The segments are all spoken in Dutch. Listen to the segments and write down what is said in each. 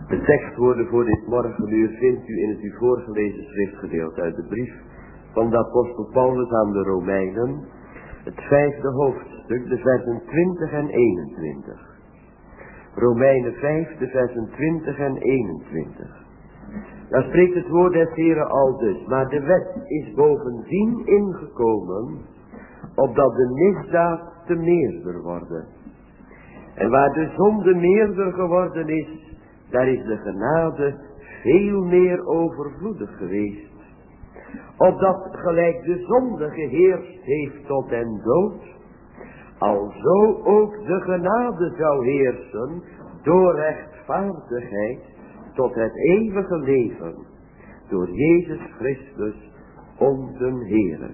De tekstwoorden voor dit morgenuur vindt u in het u voorgelezen schriftgedeelte uit de brief van de apostel Paulus aan de Romeinen, het 5e hoofdstuk, de versen 20 en 21. Romeinen 5, de versen 20 en 21. Daar spreekt het woord des Heren aldus: maar de wet is bovendien ingekomen, opdat de misdaad te meerder worden. En waar de zonde meerder geworden is, daar is de genade veel meer overvloedig geweest. Opdat gelijk de zonde geheerst heeft tot den dood, alzo ook de genade zou heersen door rechtvaardigheid tot het eeuwige leven, door Jezus Christus onze Heere.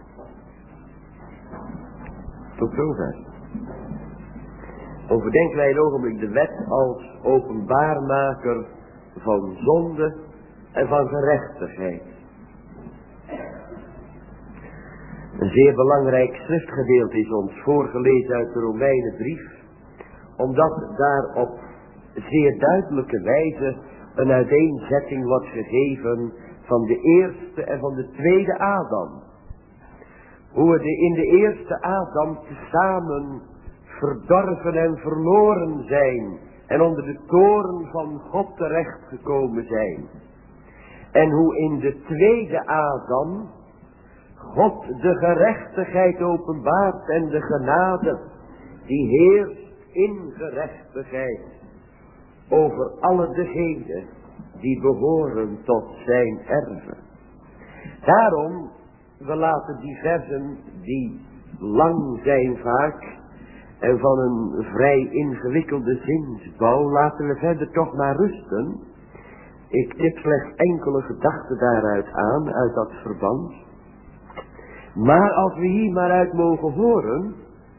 Tot zover. Overdenken wij een ogenblik de wet als openbaarmaker van zonde en van gerechtigheid. Een zeer belangrijk schriftgedeelte is ons voorgelezen uit de Romeinenbrief, omdat daar op zeer duidelijke wijze een uiteenzetting wordt gegeven van de eerste en van de tweede Adam. Hoe we in de eerste Adam tezamen verdorven en verloren zijn en onder de toorn van God terechtgekomen zijn. En hoe in de tweede Adam God de gerechtigheid openbaart en de genade die heerst in gerechtigheid over alle degenen die behoren tot zijn erven. Daarom, we laten die versen die lang zijn vaak en van een vrij ingewikkelde zinsbouw, laten we verder toch maar rusten. Ik tip slechts enkele gedachten daaruit aan, uit dat verband. Maar als we hier maar uit mogen horen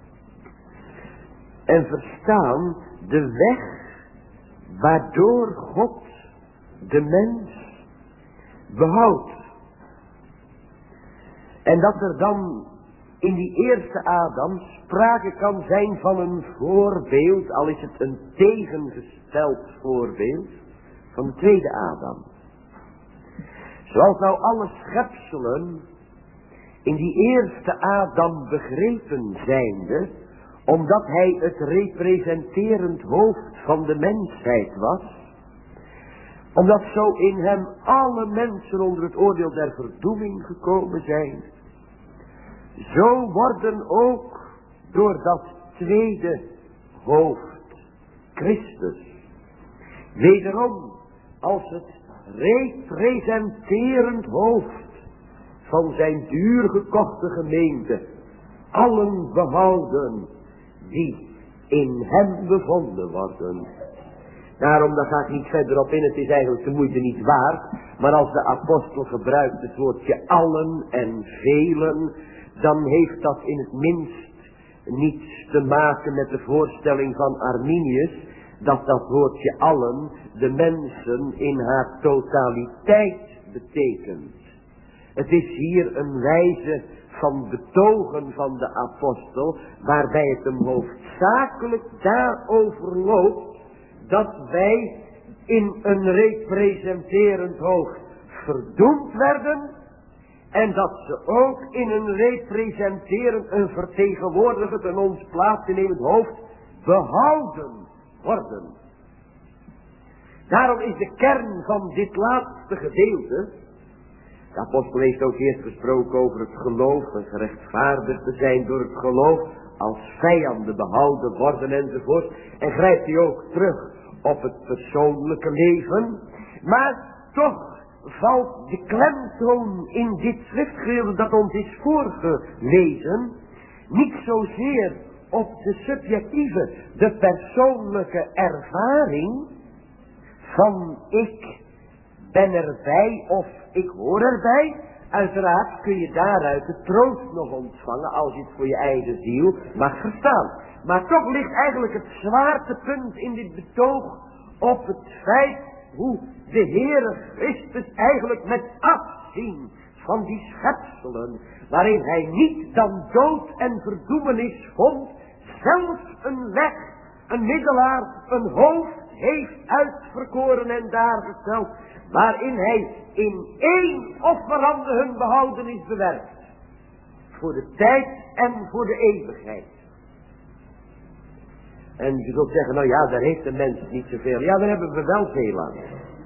en verstaan de weg waardoor God de mens behoudt. En dat er dan in die eerste Adam sprake kan zijn van een voorbeeld, al is het een tegengesteld voorbeeld, van de tweede Adam. Zoals nou alle schepselen in die eerste Adam begrepen zijnde, omdat hij het representerend hoofd van de mensheid was, omdat zo in hem alle mensen onder het oordeel der verdoeming gekomen zijn, zo worden ook door dat tweede hoofd, Christus, wederom als het representerend hoofd van zijn duurgekochte gemeente, allen behouden die in hem bevonden worden. Daarom, daar ga ik niet verder op in, het is eigenlijk de moeite niet waard. Maar als de apostel gebruikt het woordje allen en velen, dan heeft dat in het minst niets te maken met de voorstelling van Arminius, dat dat woordje allen de mensen in haar totaliteit betekent. Het is hier een wijze van betogen van de apostel, waarbij het hem hoofdzakelijk daarover loopt dat wij in een representerend hoofd verdoemd werden en dat ze ook in een representerend, een vertegenwoordigend en ons plaatsnemend hoofd behouden worden. Daarom is de kern van dit laatste gedeelte, de apostel heeft ook eerst gesproken over het geloof en gerechtvaardigd te zijn door het geloof, als vijanden behouden worden enzovoort. En grijpt hij ook terug op het persoonlijke leven. Maar toch valt de klemtoon in dit schriftgedeelte dat ons is voorgelezen niet zozeer op de subjectieve, de persoonlijke ervaring van ik ben erbij of ik hoor erbij. Uiteraard kun je daaruit de troost nog ontvangen als je het voor je eigen ziel mag verstaan. Maar toch ligt eigenlijk het zwaartepunt in dit betoog op het feit hoe de Heere Christus eigenlijk met afzien van die schepselen, waarin hij niet dan dood en verdoemenis vond, zelfs een weg, een middelaar, een hoofd heeft uitverkoren en daargesteld, waarin hij in één offerande hun behoudenis bewerkt. Voor de tijd en voor de eeuwigheid. En je zult zeggen, nou ja, daar heeft de mens niet zoveel. Ja, daar hebben we wel veel aan.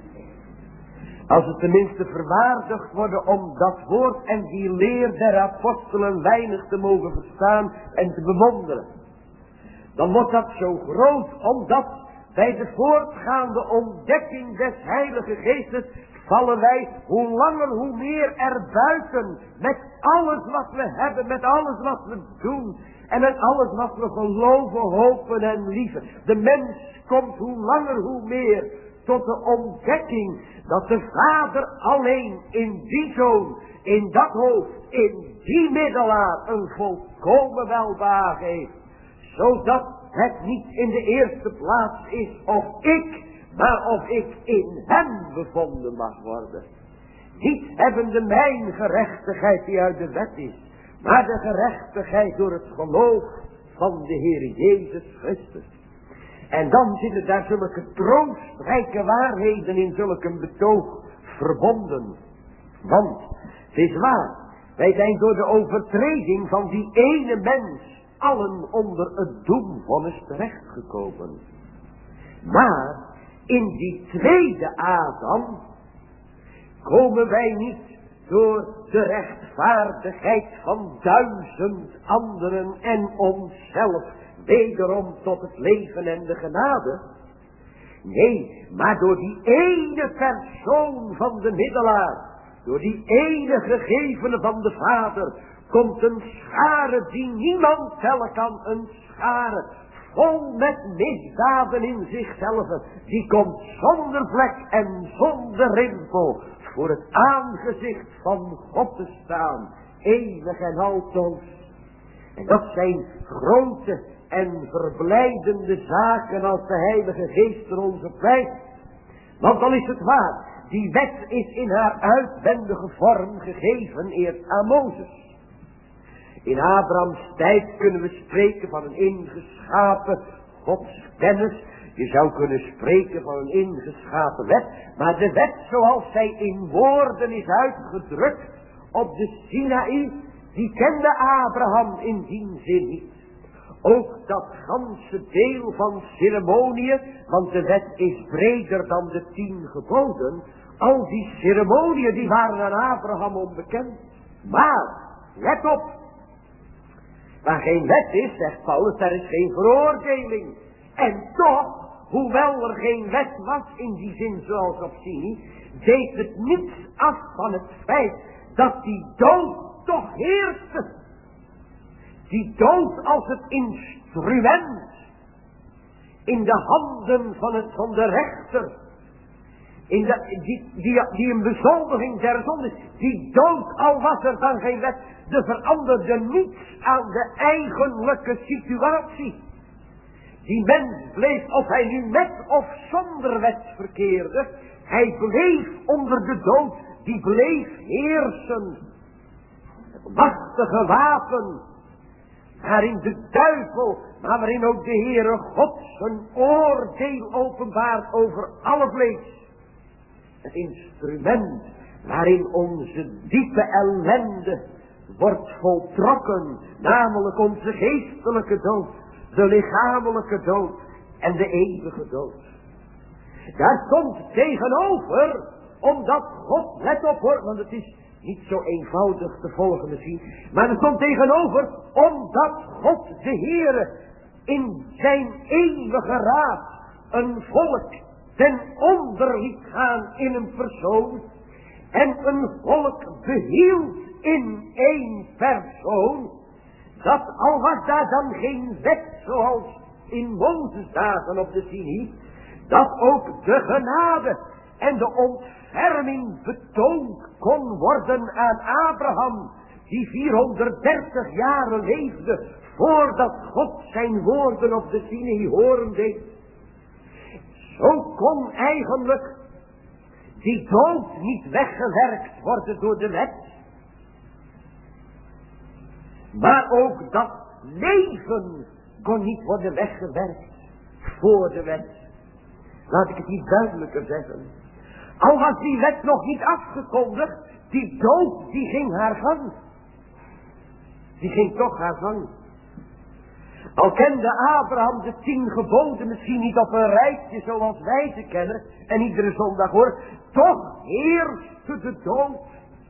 Als het tenminste verwaardigd worden om dat woord en die leer der apostelen weinig te mogen verstaan en te bewonderen. Dan wordt dat zo groot, omdat bij de voortgaande ontdekking des Heilige Geestes vallen wij hoe langer hoe meer erbuiten met alles wat we hebben, met alles wat we doen en met alles wat we geloven, hopen en lieven. De mens komt hoe langer hoe meer tot de ontdekking dat de Vader alleen in die Zoon, in dat hoofd, in die middelaar een volkomen welbehagen heeft. Zodat het niet in de eerste plaats is of ik, maar of ik in hem bevonden mag worden. Niet hebbende mijn gerechtigheid die uit de wet is, maar de gerechtigheid door het geloof van de Heer Jezus Christus. En dan zitten daar zulke troostrijke waarheden in zulke betoog verbonden. Want, het is waar, wij zijn door de overtreding van die ene mens allen onder het doemvonnis terechtgekomen. Maar, in die tweede Adam, komen wij niet door de rechtvaardigheid van 1000 anderen en onszelf wederom tot het leven en de genade. Nee, maar door die ene persoon van de middelaar, door die ene gegevene van de Vader, komt een schare die niemand tellen kan, een schare vol met misdaden in zichzelf. Die komt zonder vlek en zonder rimpel voor het aangezicht van God te staan, eeuwig en altoos. En dat zijn grote en verblijdende zaken als de Heilige Geest er onze pleit. Want dan is het waar, die wet is in haar uitwendige vorm gegeven eerst aan Mozes. In Abrahams tijd kunnen we spreken van een ingeschapen godskennis. Je zou kunnen spreken van een ingeschapen wet. Maar de wet zoals zij in woorden is uitgedrukt op de Sinaï, die kende Abraham in die zin niet. Ook dat ganse deel van ceremoniën, want de wet is breder dan de 10 geboden. Al die ceremoniën die waren aan Abraham onbekend. Maar, let op. Waar geen wet is, zegt Paulus, daar is geen veroordeling. En toch, hoewel er geen wet was in die zin zoals op Sinai, deed het niets af van het feit dat die dood toch heerste. Die dood als het instrument in de handen van de rechter, die een bezoldiging der zonde, die dood, al was er dan geen wet, de veranderde niets aan de eigenlijke situatie. Die mens bleef, of hij nu met of zonder wet verkeerde, hij bleef onder de dood, die bleef heersen. Het machtige wapen, waarin de duivel, maar waarin ook de Heere God zijn oordeel openbaart over alle vlees. Het instrument waarin onze diepe ellende wordt voltrokken, namelijk onze geestelijke dood, de lichamelijke dood en de eeuwige dood. Daar stond tegenover, omdat God, let op hoor, want het is niet zo eenvoudig te volgen misschien, maar er stond tegenover, omdat God de Heere in zijn eeuwige raad een volk ten onder liet gaan in een persoon en een volk behield in één persoon, dat al was daar dan geen wet zoals in Mozes dagen op de Sinai, dat ook de genade en de ontferming betoond kon worden aan Abraham, die 430 jaren leefde voordat God zijn woorden op de Sinai horen deed. Zo kon eigenlijk die dood niet weggewerkt worden door de wet, maar ook dat leven kon niet worden weggewerkt voor de wet. Laat ik het niet duidelijker zeggen. Al was die wet nog niet afgekondigd, die dood, die ging haar gang. Die ging toch haar gang. Al kende Abraham de 10 geboden misschien niet op een rijtje zoals wij ze kennen, en iedere zondag hoor, toch heerste de dood.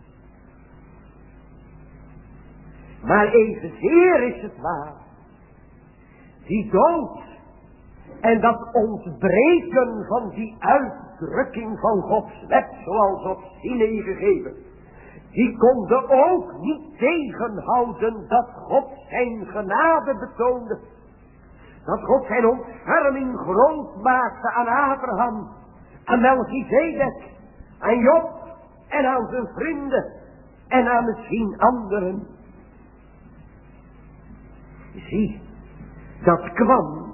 Maar evenzeer is het waar, die dood en dat ontbreken van die uitdrukking van Gods wet, zoals op Sinai gegeven, die konden ook niet tegenhouden dat God zijn genade betoonde. Dat God zijn ontferming groot maakte aan Abraham, aan Melchizedek, aan Job en aan zijn vrienden en aan misschien anderen. Zie, dat kwam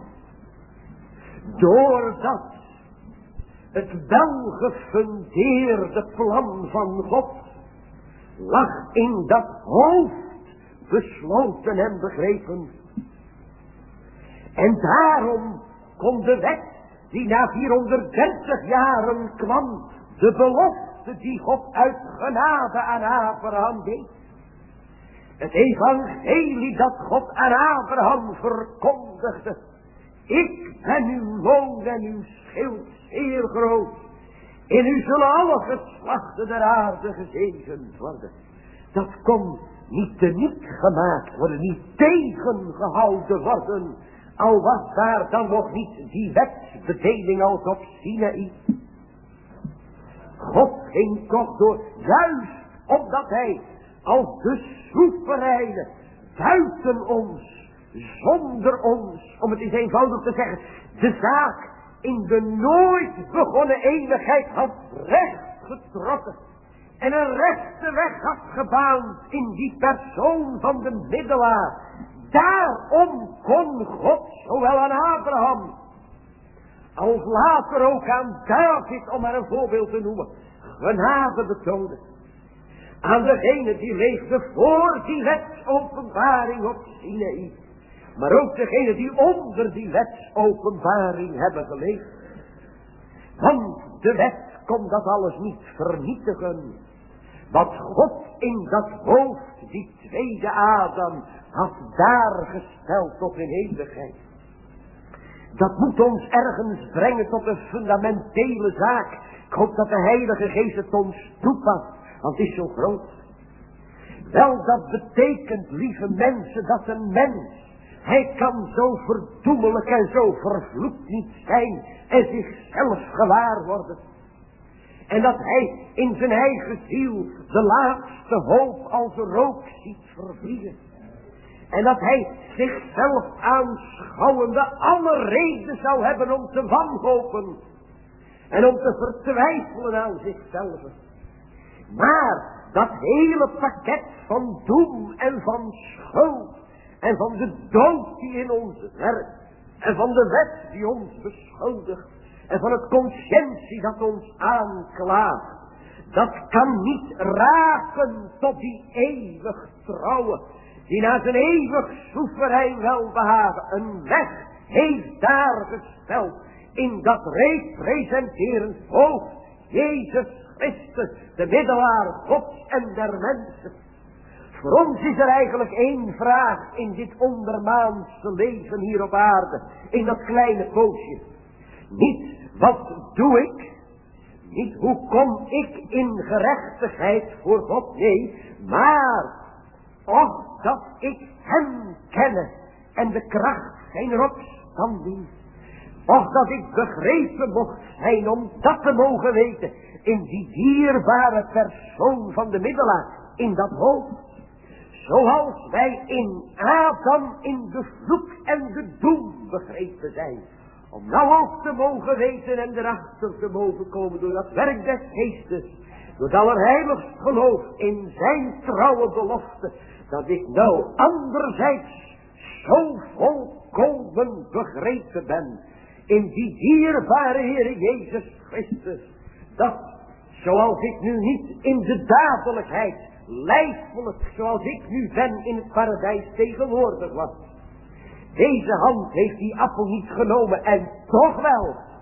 doordat het welgefundeerde plan van God lag in dat hoofd besloten en begrepen. En daarom kon de wet die na 430 jaren kwam, de belofte die God uit genade aan Abraham deed, het evangelie dat God aan Abraham verkondigde, ik ben uw loon en uw schild zeer groot. In u zullen alle geslachten der aarde gezegend worden. Dat kon niet teniet gemaakt worden, niet tegengehouden worden. Al was daar dan nog niet die wetsbedeling als op Sinai. God ging toch door, juist omdat hij als de soevereine buiten ons, zonder ons, om het eens eenvoudig te zeggen, de zaak in de nooit begonnen eeuwigheid had recht getrokken en een rechte weg had gebaand in die persoon van de middelaar. Daarom kon God zowel aan Abraham als later ook aan David, om maar een voorbeeld te noemen, genade betonen. Aan degene die leefde voor die wetsopenbaring op Sinai, maar ook degene die onder die wetsopenbaring hebben geleefd. Want de wet kon dat alles niet vernietigen. Wat God in dat hoofd, die tweede Adam, had daar gesteld tot in eeuwigheid. Dat moet ons ergens brengen tot een fundamentele zaak. Ik hoop dat de Heilige Geest het ons toepast, want het is zo groot. Wel, dat betekent, lieve mensen, dat een mens, hij kan zo verdoemelijk en zo vervloekt niet zijn en zichzelf gewaar worden. En dat hij in zijn eigen ziel de laatste hoop als rook ziet vervliegen. En dat hij zichzelf aanschouwende alle reden zou hebben om te wanhopen. En om te vertwijfelen aan zichzelf. Maar dat hele pakket van doem en van schuld. En van de dood die in ons werkt. En van de wet die ons beschuldigt. En van het conscientie dat ons aanklaagt. Dat kan niet raken tot die eeuwig trouwe. Die na zijn eeuwig soeverein welbehagen een weg heeft daar gesteld. In dat representerend hoofd. Jezus Christus, de middelaar Gods en der mensen. Voor ons is er eigenlijk één vraag in dit ondermaanse leven hier op aarde. In dat kleine poosje. Niet wat doe ik. Niet hoe kom ik in gerechtigheid voor God. Nee, maar och dat ik hem kenne. En de kracht zijn opstanding. Och dat ik begrepen mocht zijn om dat te mogen weten. In die dierbare persoon van de middelaar. In dat hoofd. Zoals wij in Adam in de vloek en de doem begrepen zijn. Om nou ook te mogen weten en erachter te mogen komen door dat werk des geestes. Door het allerheiligst geloof in zijn trouwe belofte. Dat ik nou anderzijds zo volkomen begrepen ben. In die dierbare Heere Jezus Christus. Dat zoals ik nu niet in de dadelijkheid, lijfelijk zoals ik nu ben in het paradijs tegenwoordig was. Deze hand heeft die appel niet genomen en toch wel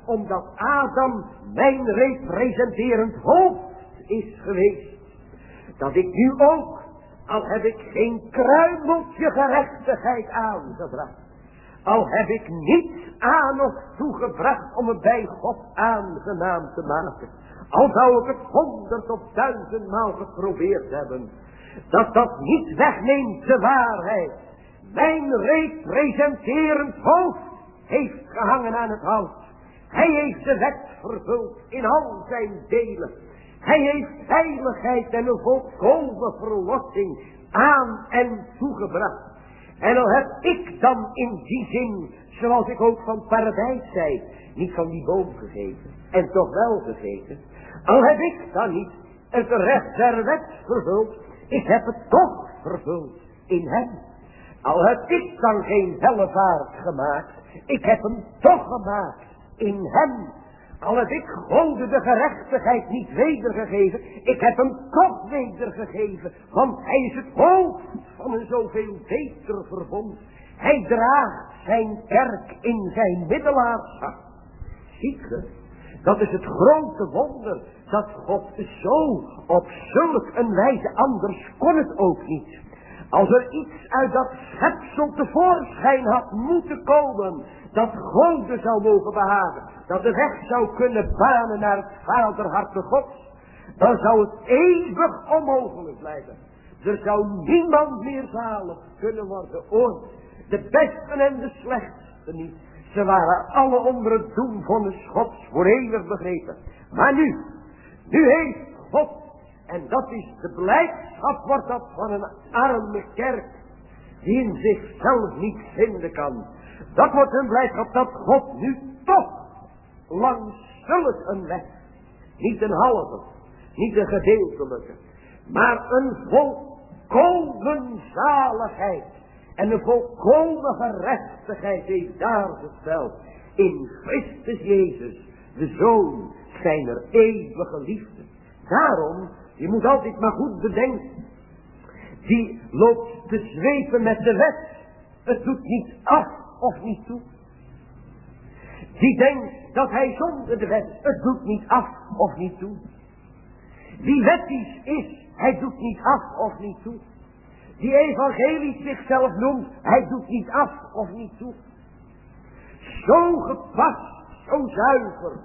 omdat Adam mijn representerend hoofd is geweest. Dat ik nu ook, al heb ik geen kruimeltje gerechtigheid aangebracht, al heb ik niets aan of toegebracht om het bij God aangenaam te maken, al zou ik het 100 of 1000 maal geprobeerd hebben, dat niet wegneemt de waarheid. Mijn representerend hoofd heeft gehangen aan het hout. Hij heeft de wet vervuld in al zijn delen. Hij heeft heiligheid en een volkomen verlossing aan en toegebracht. En al heb ik dan in die zin, zoals ik ook van paradijs zei, niet van die boom gegeten en toch wel gegeten. Al heb ik dan niet het recht der wet vervuld, ik heb het toch vervuld in hem. Al heb ik dan geen welvaart gemaakt, ik heb hem toch gemaakt in hem. Al heb ik God de gerechtigheid niet wedergegeven, ik heb hem toch wedergegeven. Want hij is het hoofd van een zoveel beter verbond. Hij draagt zijn kerk in zijn middelaarschap. Ziet ge, dat is het grote wonder, dat God zo op zulk een wijze, anders kon het ook niet. Als er iets uit dat schepsel tevoorschijn had moeten komen, dat God zou mogen behagen, dat de weg zou kunnen banen naar het vaderharte Gods, dan zou het eeuwig onmogelijk blijven. Er zou niemand meer zalig kunnen worden, ooit. De besten en de slechtsten niet. Ze waren alle onder het doemvonnis Gods voor eeuwig begrepen. Maar nu heeft God, en dat is de blijdschap, wordt dat van een arme kerk, die in zichzelf niet vinden kan. Dat wordt hun blijdschap, dat God nu toch langs zulk een weg, niet een halve, niet een gedeeltelijke, maar een volkomen zaligheid en een volkomen gerechtigheid heeft daargesteld in Christus Jezus, de Zoon zijner eeuwige liefde. Daarom, je moet altijd maar goed bedenken, die loopt te zweven met de wet, het doet niet af of niet toe. Die denkt dat hij zonder de wet, het doet niet af of niet toe. Die wettisch is, hij doet niet af of niet toe. Die evangelisch zichzelf noemt, hij doet niet af of niet toe. Zo gepast, zo zuiver,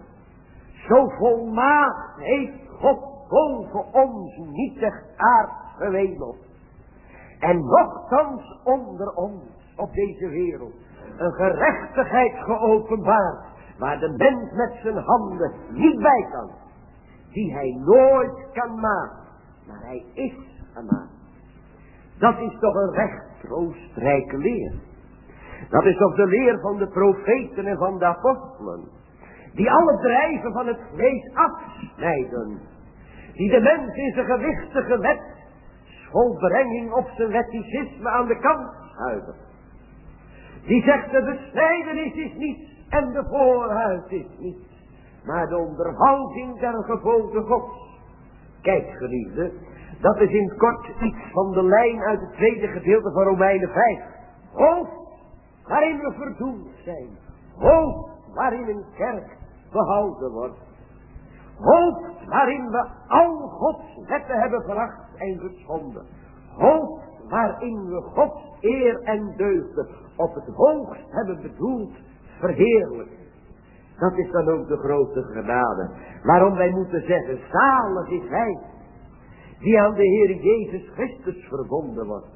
zo volmaakt heeft God boven ons nietig aard gewemeld. En nochtans onder ons op deze wereld een gerechtigheid geopenbaard, waar de mens met zijn handen niet bij kan, die hij nooit kan maken, maar hij is gemaakt. Dat is toch een recht troostrijke leer. Dat is toch de leer van de profeten en van de apostelen, die alle drijven van het vlees afsnijden, die de mens in zijn gewichtige wet, volbrenging op zijn wetticisme aan de kant schuiven. Die zegt de besnijdenis is niets en de voorhuid is niets, maar de onderhouding der geboden Gods. Kijk geliefde, dat is in het kort iets van de lijn uit het tweede gedeelte van Romeinen 5. Hoofd waarin we verdoemd zijn. Hoofd waarin een kerk behouden wordt. Hoofd waarin we al Gods wetten hebben veracht en geschonden. Hoofd waarin we Gods eer en deugden op het hoogst hebben bedoeld verheerlijken. Dat is dan ook de grote genade. Waarom wij moeten zeggen, zalig is hij die aan de Heer Jezus Christus verbonden wordt.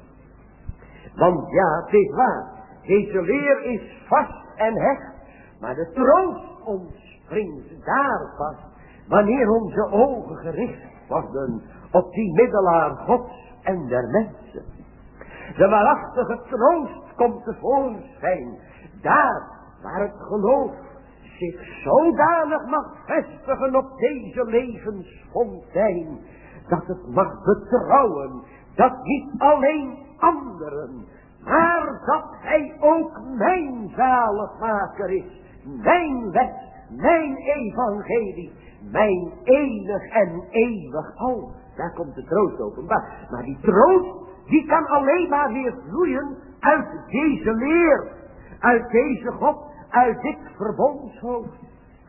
Want ja, het is waar, deze leer is vast en hecht, maar de troost ontspringt daar pas, wanneer onze ogen gericht worden op die middelaar Gods en der mensen. De waarachtige troost komt tevoorschijn, daar waar het geloof zich zodanig mag vestigen op deze levensfontein, dat het mag betrouwen dat niet alleen anderen, maar dat hij ook mijn zaligmaker is, mijn wet, mijn evangelie, mijn enig en eeuwig al. Daar komt de troost openbaar. Maar die troost, die kan alleen maar weer vloeien uit deze leer, uit deze God, uit dit verbondshoofd.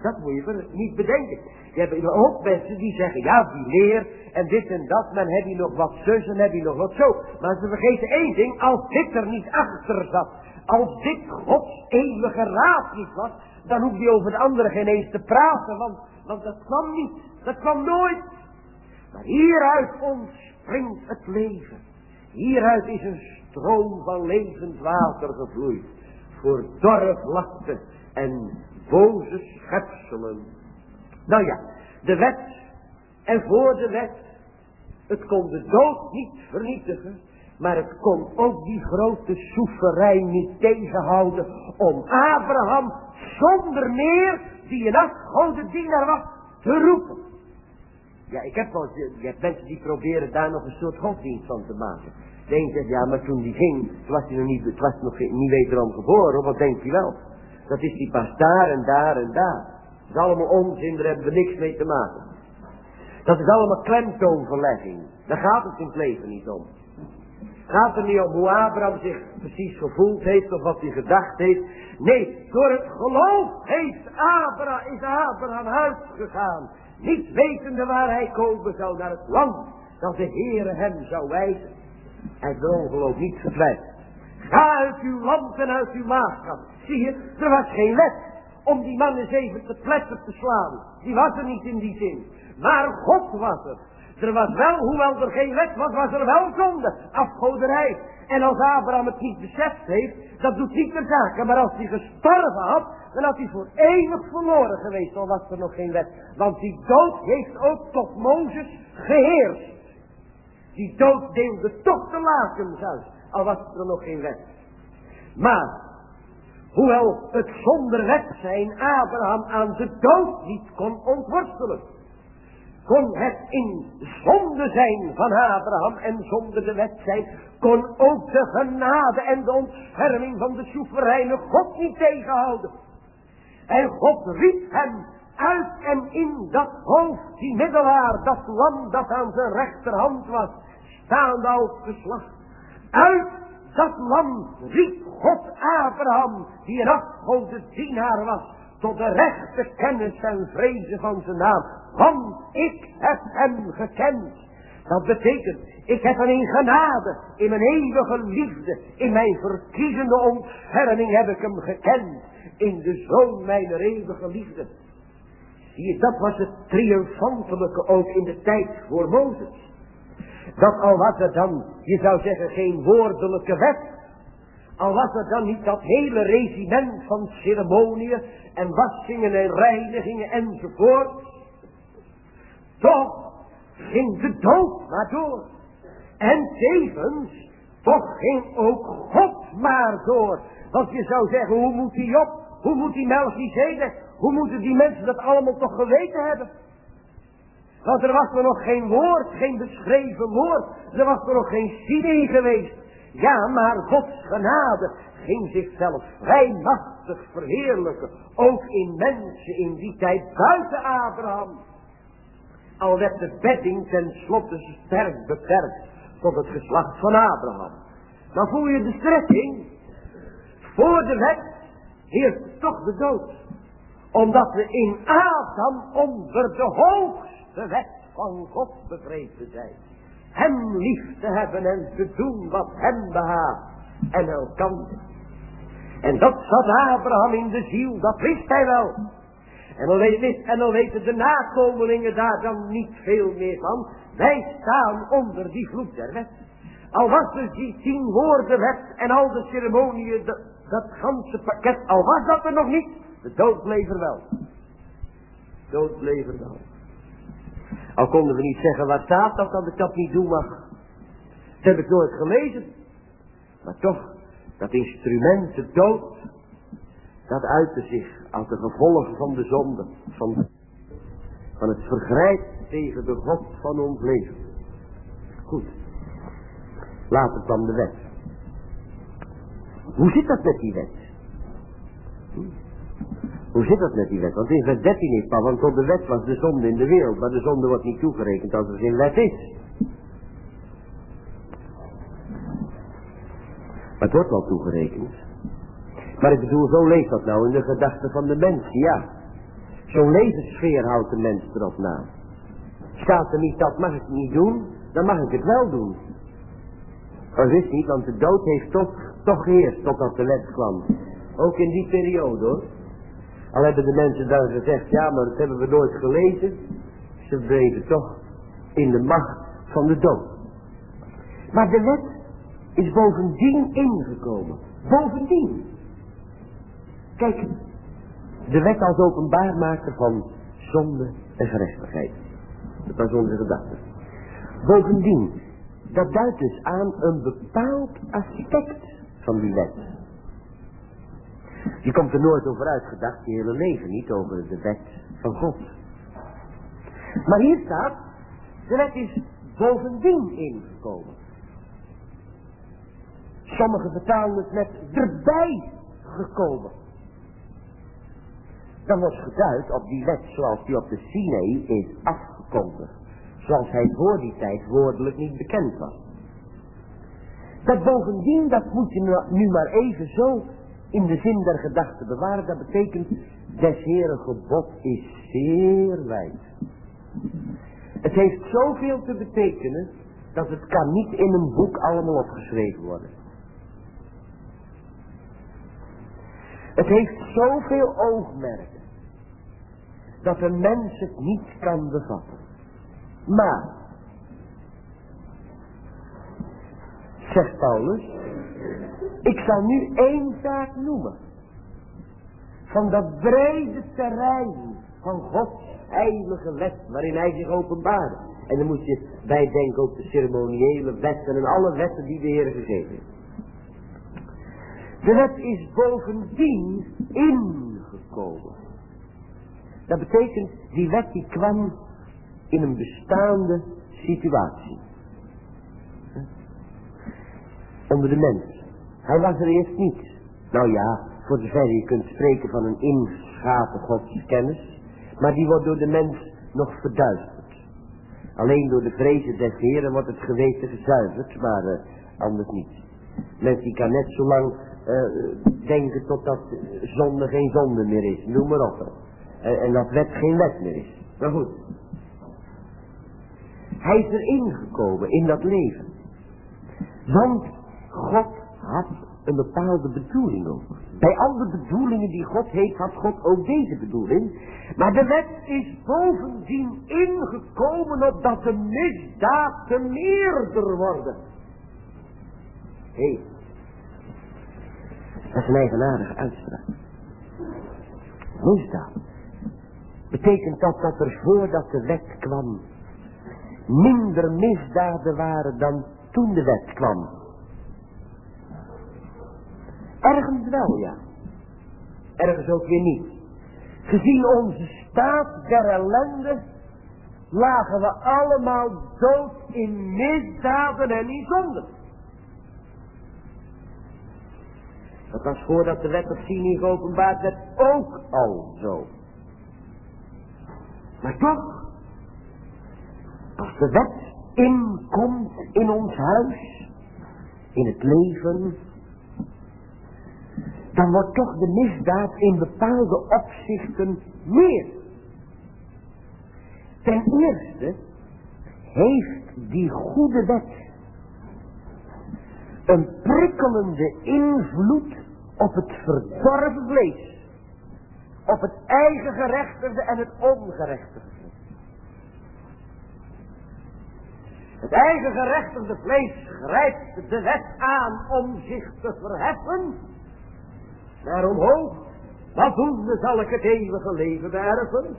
Dat moet je niet bedenken. Je hebt ook mensen die zeggen, ja, die leer en dit en dat, men heb je nog wat zus en heb je nog wat zo. Maar ze vergeten één ding, als dit er niet achter zat, als dit Gods eeuwige raad niet was, dan hoef je over de anderen geen eens te praten, want dat kwam niet, dat kwam nooit. Maar hieruit ontspringt het leven. Hieruit is een stroom van levend water gevloeid. Voor dorre vlakte en boze schepselen. Nou ja, de wet en voor de wet. Het kon de dood niet vernietigen. Maar het kon ook die grote soeverein niet tegenhouden. Om Abraham zonder meer, die een afgodendienaar was, te roepen. Ja, ik heb wel, je hebt mensen die proberen daar nog een soort godsdienst van te maken. De een zegt, ja, maar toen die ging, was hij nog niet wederom geboren. Wat denkt hij wel? Dat is die pas daar en daar en daar. Dat is allemaal onzin, daar hebben we niks mee te maken. Dat is allemaal klemtoonverlegging. Daar gaat het in het leven niet om. Het gaat er niet om hoe Abraham zich precies gevoeld heeft of wat hij gedacht heeft. Nee, door het geloof is Abraham uitgegaan. Niet wetende waar hij komen zou, naar het land dat de Heere hem zou wijzen. Hij heeft door ongeloof niet verdwijnt. Ga uit uw land en uit uw maagschap. Zie je, er was geen wet om die man eens even te pletter te slaan. Die was er niet in die zin. Maar God was er. Er was wel, hoewel er geen wet was, was er wel zonde, afgoderij. En als Abraham het niet beseft heeft, dat doet niet ter zake. Maar als hij gestorven had, dan had hij voor eeuwig verloren geweest, al was er nog geen wet. Want die dood heeft ook tot Mozes geheerst. Die dood deelde toch de lakens uit, al was er nog geen wet. Maar, hoewel het zonder wet zijn Abraham aan de dood niet kon ontworstelen, kon het in zonde zijn van Abraham en zonder de wet zijn, kon ook de genade en de ontferming van de soevereine God niet tegenhouden. En God riep hem uit en in dat hoofd, die middelaar, dat lam dat aan zijn rechterhand was, staande als geslacht. Uit dat lam riep God Abraham, die een afgodendienaar was, tot de rechte kennis en vrezen van zijn naam. Want ik heb hem gekend. Dat betekent, ik heb hem in genade, in mijn eeuwige liefde, in mijn verkiezende ontferming heb ik hem gekend. In de zoon mijner eeuwige liefde. Zie je, dat was het triomfantelijke ook in de tijd voor Mozes. Dat al was er dan, je zou zeggen, geen woordelijke wet. Al was er dan niet dat hele regiment van ceremoniën en wassingen en reinigingen enzovoort. Toch ging de dood maar door. En tevens, toch ging ook God maar door. Want je zou zeggen, hoe moet die Job, hoe moet die Melchizedek, hoe moeten die mensen dat allemaal toch geweten hebben? Want er was er nog geen woord, geen beschreven woord. Er was er nog geen Sinai geweest. Ja, maar Gods genade ging zichzelf vrij machtig verheerlijken. Ook in mensen in die tijd buiten Abraham. Al werd de bedding tenslotte sterk beperkt tot het geslacht van Abraham. Dan voel je de strekking. Voor de wet heerst toch de dood. Omdat we in Adam onder de hoogste wet van God bevreesd zijn. Hem lief te hebben en te doen wat hem behaagt. En elkander. En dat zat Abraham in de ziel, dat wist hij wel. En dan weten de nakomelingen daar dan niet veel meer van. Wij staan onder die vloek der wet. Al was dus die 10 woorden wet en al de ceremonieën, dat ganse pakket, al was dat er nog niet, de dood bleef er wel. Dood bleef er wel. Al konden we niet zeggen waar staat dat ik dat niet doen mag. Dat heb ik nooit gelezen. Maar toch, dat instrument, de dood, dat uitte zich als de gevolgen van de zonde, van het vergrijp tegen de God van ons leven. Goed. Later kwam de wet. Hoe zit dat met die wet? Hoe zit dat met die wet? Want in vers 13 is het want tot de wet was de zonde in de wereld, maar de zonde wordt niet toegerekend als er geen wet is. Maar het wordt wel toegerekend. Maar ik bedoel, zo leeft dat nou in de gedachten van de mens, ja. Zo'n levenssfeer houdt de mens erop na. Staat er niet, dat mag ik niet doen, dan mag ik het wel doen. Dat is niet, want de dood heeft toch geheerst totdat de wet kwam. Ook in die periode hoor. Al hebben de mensen dan gezegd, ja maar dat hebben we nooit gelezen. Ze bleven toch in de macht van de dood. Maar de wet is bovendien ingekomen. Bovendien. Kijk, de wet als openbaarmaker van zonde en gerechtigheid. Dat was onze gedachte. Bovendien, dat duidt dus aan een bepaald aspect van die wet. Je komt er nooit over uitgedacht, je hele leven niet, over de wet van God. Maar hier staat, de wet is bovendien ingekomen. Sommigen vertalen het met erbij gekomen. Dan wordt geduid op die wet zoals die op de Sinai is afgekondigd. Zoals hij voor die tijd woordelijk niet bekend was. Dat bovendien, dat moet je nu maar even zo in de zin der gedachte bewaren. Dat betekent, des Heeren gebod is zeer wijd. Het heeft zoveel te betekenen, dat het kan niet in een boek allemaal opgeschreven worden. Het heeft zoveel oogmerken, dat een mens het niet kan bevatten. Maar, zegt Paulus, ik zal nu één zaak noemen. Van dat brede terrein van Gods heilige wet, waarin hij zich openbaarde. En dan moet je bijdenken op de ceremoniële wetten en alle wetten die de Heer gegeven heeft. De wet is bovendien ingekomen. Dat betekent, die wet die kwam in een bestaande situatie. Onder de mens. Hij was er eerst niet. Nou ja, voor zover je kunt spreken van een ingaten godskennis. Maar die wordt door de mens nog verduisterd. Alleen door de vrezen des Heeren wordt het geweten gezuiverd, maar anders niet. Mens die kan net zo lang denken totdat zonde geen zonde meer is. Noem maar op. En dat wet geen wet meer is. Maar goed. Hij is erin gekomen in dat leven. Want God had een bepaalde bedoeling ook. Bij al de bedoelingen die God heeft, had God ook deze bedoeling. Maar de wet is bovendien ingekomen opdat de misdaad te meerder worden. Hé, dat is een eigenaardige uitspraak. Misdaad. Betekent dat er voordat de wet kwam minder misdaden waren dan toen de wet kwam? Ergens wel, ja. Ergens ook weer niet. Gezien onze staat der ellende lagen we allemaal dood in misdaden en in zonden. Dat was voordat de wet op Sinai geopenbaard werd ook al zo. Maar toch, als de wet inkomt in ons huis, in het leven, dan wordt toch de misdaad in bepaalde opzichten meer. Ten eerste heeft die goede wet een prikkelende invloed op het verdorven vlees. Op het eigen gerechtigde en het ongerechtigde. Het eigen gerechtigde vlees grijpt de wet aan om zich te verheffen. Naar omhoog, wat doen we, zal ik het eeuwige leven beërven?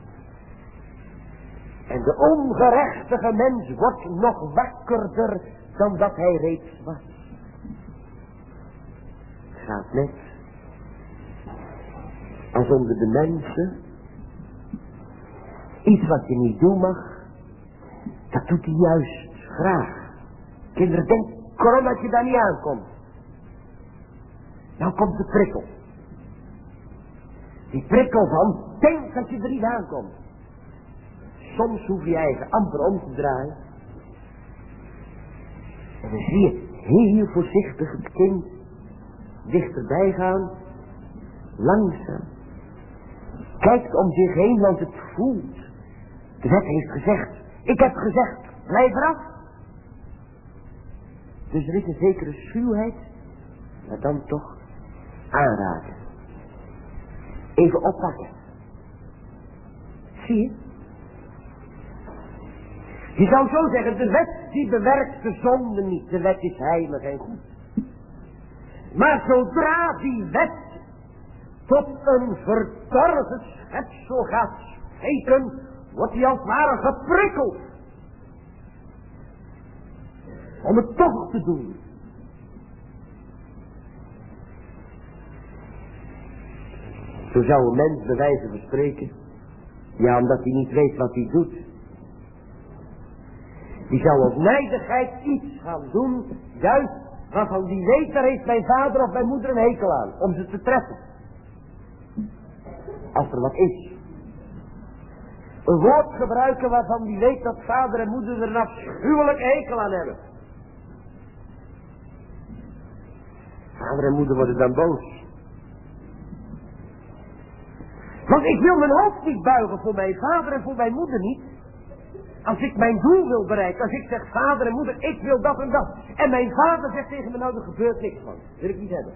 En de ongerechtige mens wordt nog wakkerder dan dat hij reeds was. Het gaat net als onder de mensen. Iets wat je niet doen mag, dat doet hij juist graag. Kinderen, denk erom dat je daar niet aankomt. Dan komt de prikkel. Die prikkel van, denk dat je er niet aankomt. Soms hoef je eigen amper om te draaien. En dan zie je heel voorzichtig het kind dichterbij gaan. Langzaam. kijkt om zich heen, want het voelt. De wet heeft gezegd, ik heb gezegd, blijf eraf. Dus er is een zekere schuwheid, maar dan toch aanraken. Even oppakken. Zie je? Je zou zo zeggen, de wet die bewerkt de zonde niet. De wet is heilig en goed. Maar zodra die wet tot een verdorven schepsel gaat spreken, wordt hij als het ware geprikkeld. Om het toch te doen. Zo zou een mens bij wijze van spreken, ja, omdat hij niet weet wat hij doet, die zou op nijdigheid iets gaan doen, juist waarvan die weet, daar heeft mijn vader of mijn moeder een hekel aan, om ze te treffen. Als er wat is. Een woord gebruiken waarvan die weet dat vader en moeder er een afschuwelijke hekel aan hebben. Vader en moeder worden dan boos. Want ik wil mijn hoofd niet buigen voor mijn vader en voor mijn moeder niet. Als ik mijn doel wil bereiken, als ik zeg vader en moeder, ik wil dat en dat. En mijn vader zegt tegen me, nou er gebeurt niks van. Dat wil ik niet hebben.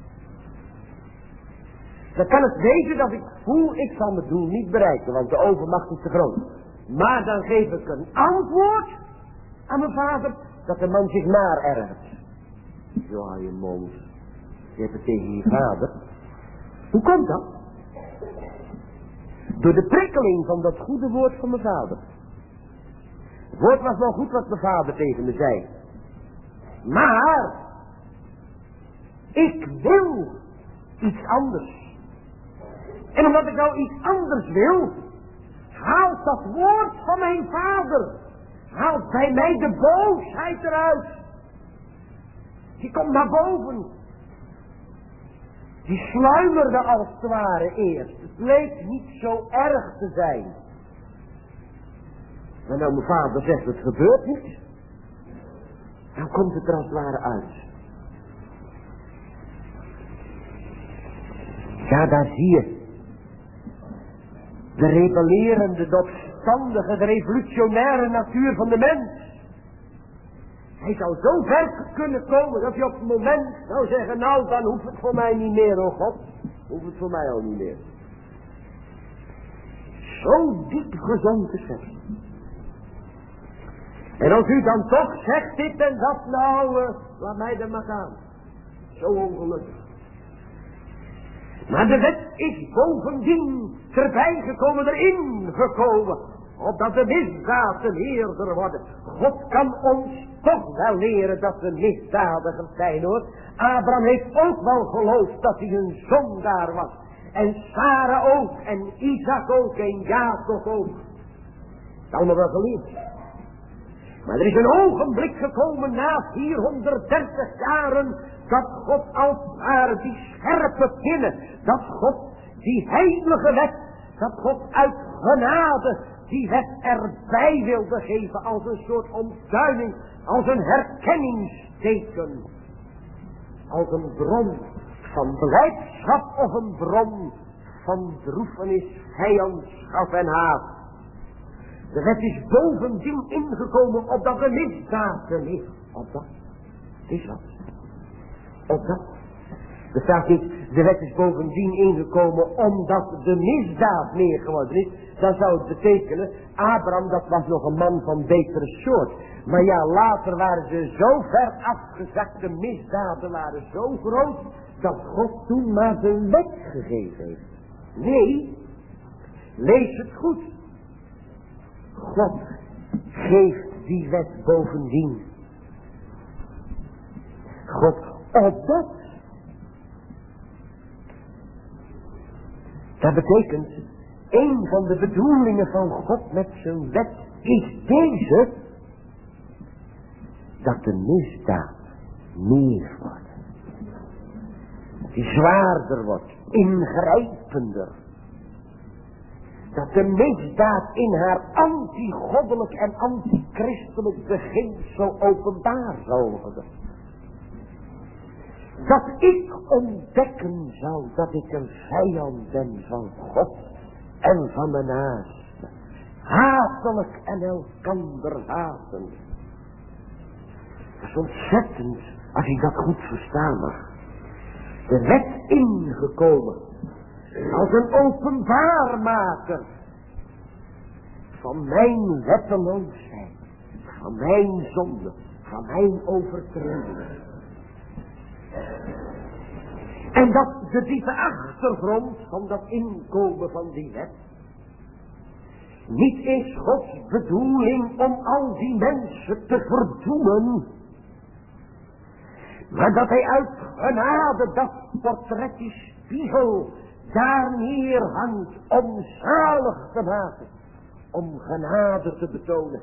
Dan kan het wezen dat ik voel, ik zal mijn doel niet bereiken, want de overmacht is te groot. Maar dan geef ik een antwoord aan mijn vader, dat de man zich naar ergert. Zo hou je mond. Je hebt het tegen je vader. Hoe komt dat? Door de prikkeling van dat goede woord van mijn vader. Het woord was wel goed wat mijn vader tegen me zei. Maar ik wil iets anders. En omdat ik nou iets anders wil, haalt dat woord van mijn vader, haalt bij mij de boosheid eruit. Die komt naar boven. Die sluimerde als het ware eerst. Het bleek niet zo erg te zijn. Maar nou mijn vader zegt, het gebeurt niet. Dan komt het er als het ware uit. Ja, daar zie je. De rebellerende, de opstandige, de revolutionaire natuur van de mens. Hij zou zo ver kunnen komen dat hij op het moment zou zeggen, nou dan hoeft het voor mij niet meer, oh God. Hoeft het voor mij al niet meer. Zo diep gezonken schep. En als u dan toch zegt dit en dat, nou, laat mij er maar gaan. Zo ongelukkig. Maar de wet is bovendien erbij gekomen, erin gekomen, opdat de misdaden heerder worden. God kan ons toch wel leren dat we misdadigers zijn, hoor. Abraham heeft ook wel geloofd dat hij een zondaar was. En Sarah ook, en Isaac ook, en Jacob ook. Allemaal wel geleerd. Maar er is een ogenblik gekomen na 430 jaren, dat God als het ware die scherpe pinnen, dat God die heilige wet, dat God uit genade die wet erbij wilde geven als een soort ontduining, als een herkenningsteken, als een bron van blijdschap of een bron van droefenis, vijandschap en haat. De wet is bovendien ingekomen opdat de misdaden ligt. Opdat? Is wat? Opdat? Er staat niet, de wet is bovendien ingekomen omdat de misdaad meer geworden is. Dan zou het betekenen, Abraham dat was nog een man van betere soort. Maar ja, later waren ze zo ver afgezakt, de misdaden waren zo groot, dat God toen maar de wet gegeven heeft. Nee, lees het goed. God geeft die wet bovendien. God opdat. Dat betekent, een van de bedoelingen van God met zijn wet is deze, dat de misdaad meer wordt. Die zwaarder wordt, ingrijpender. Dat de misdaad in haar anti-goddelijk en anti-christelijk beginsel openbaar zal worden. Dat ik ontdekken zou dat ik een vijand ben van God en van mijn naaste. Hatelijk en elkander haten. Dat is ontzettend als ik dat goed verstaan mag. De wet ingekomen als een openbaarmaker van mijn wetteloosheid, van mijn zonde, van mijn overtreding. En dat de diepe achtergrond van dat inkomen van die wet niet is Gods bedoeling om al die mensen te verdoemen, maar dat hij uit genade dat portretje spiegel daar neerhangt om zalig te maken, om genade te betonen.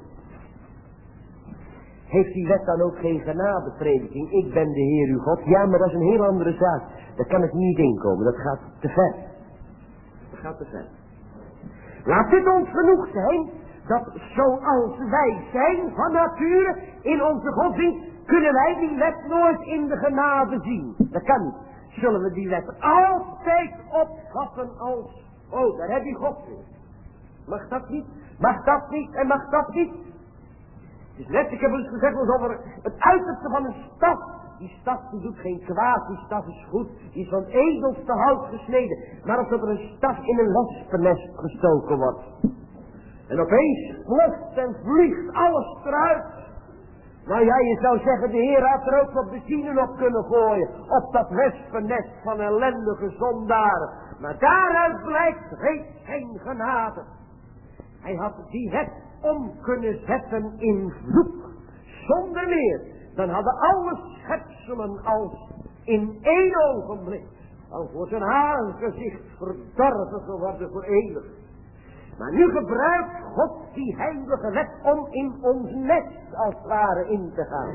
Heeft die wet dan ook geen genadeprediking? Ik ben de Heer uw God. Ja, maar dat is een heel andere zaak. Daar kan ik niet inkomen. Dat gaat te ver. Dat gaat te ver. Laat dit ons genoeg zijn, dat zoals wij zijn van nature in onze godsdienst, kunnen wij die wet nooit in de genade zien. Dat kan niet. Zullen we die wet altijd opvatten als, oh, daar heb je God weer. Mag dat niet? Mag dat niet? En mag dat niet? Het is net, ik heb eens gezegd, over het uiterste van een staf. Die staf die doet geen kwaad, die staf is goed, die is van edelste hout gesneden. Maar als er een staf in een wespennest gestoken wordt, en opeens ploft en vliegt alles eruit. Nou ja, je zou zeggen, de Heer had er ook wat benzine op kunnen gooien, op dat wespennest van ellendige zondaren. Maar daaruit blijkt reeds geen genade. Hij had die wet om kunnen zetten in vloek, zonder meer. Dan hadden alle schepselen als in één ogenblik al voor zijn aangezicht verdorven geworden voor eeuwig. Maar nu gebruikt God die heilige wet om in ons nest als het ware in te gaan.